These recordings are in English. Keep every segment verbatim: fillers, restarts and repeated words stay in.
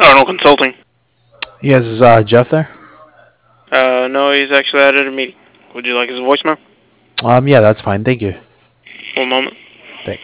Arnold Consulting. Yes, is uh, Jeff there? Uh, no, he's actually out at a meeting. Would you like his voicemail? Um, yeah, that's fine. Thank you. One moment. Thanks.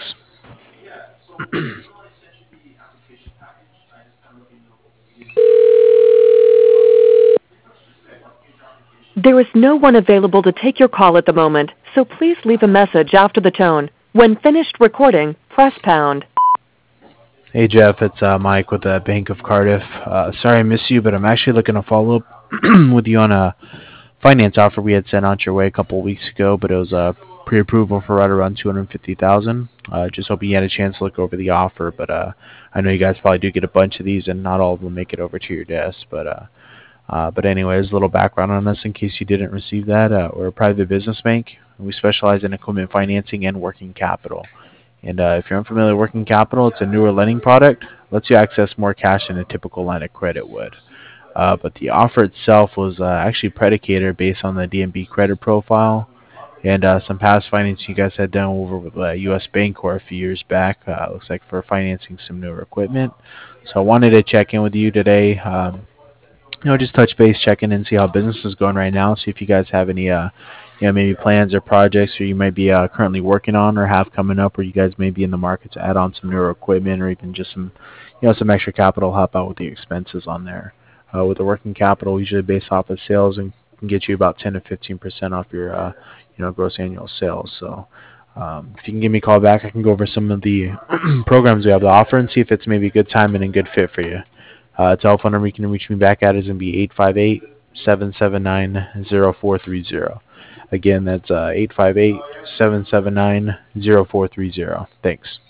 There is no one available to take your call at the moment, so please leave a message after the tone. When finished recording, press pound. Hey, Jeff, it's uh, Mike with the Bank of Cardiff. Uh, sorry I missed you, but I'm actually looking to follow up with you on a finance offer we had sent out your way a couple of weeks ago, but it was a pre-approval for right around two hundred fifty thousand dollars. Uh, just hoping you had a chance to look over the offer, but uh, I know you guys probably do get a bunch of these, and not all of them make it over to your desk, but uh, Uh, but anyways, a little background on us in case you didn't receive that. Uh, we're a private business bank. We specialize in equipment financing and working capital. And uh, if you're unfamiliar with working capital, it's a newer lending product. Lets you access more cash than a typical line of credit would. Uh, but the offer itself was uh, actually predicated based on the D N B credit profile and uh, some past financing you guys had done over with uh, U S Bancorp a few years back. Uh, looks like for financing some newer equipment. So I wanted to check in with you today. Um, you know, just touch base, check in, and see how business is going right now. See if you guys have any, uh, you know, maybe plans or projects, or you might be uh, currently working on or have coming up, where you guys may be in the market to add on some newer equipment, or even just some, you know, some extra capital help out with the expenses on there. Uh, with the working capital, usually based off of sales, and can get you about ten to fifteen percent off your, uh, you know, gross annual sales. So. Um, if you can give me a call back, I can go over some of the programs we have to offer and see if it's maybe a good time and a good fit for you. Uh, telephone number you can reach me back at is going to be eight five eight, seven seven nine, zero four three zero. Again, that's uh, eight five eight, seven seven nine, zero four three zero. Thanks.